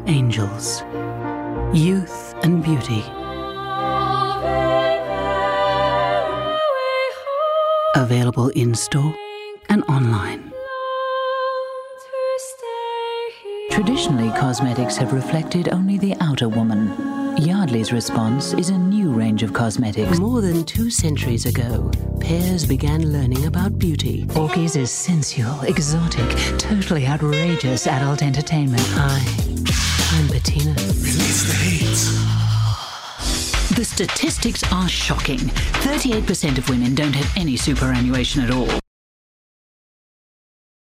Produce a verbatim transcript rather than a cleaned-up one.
angels. Youth and beauty. Available in-store and online. Traditionally, cosmetics have reflected only the outer woman. Yardley's response is a new range of cosmetics. More than two centuries ago, pears began learning about beauty. Porky's is sensual, exotic, totally outrageous adult entertainment. Hi, I'm Bettina. Release the heat. The statistics are shocking. thirty-eight percent of women don't have any superannuation at all.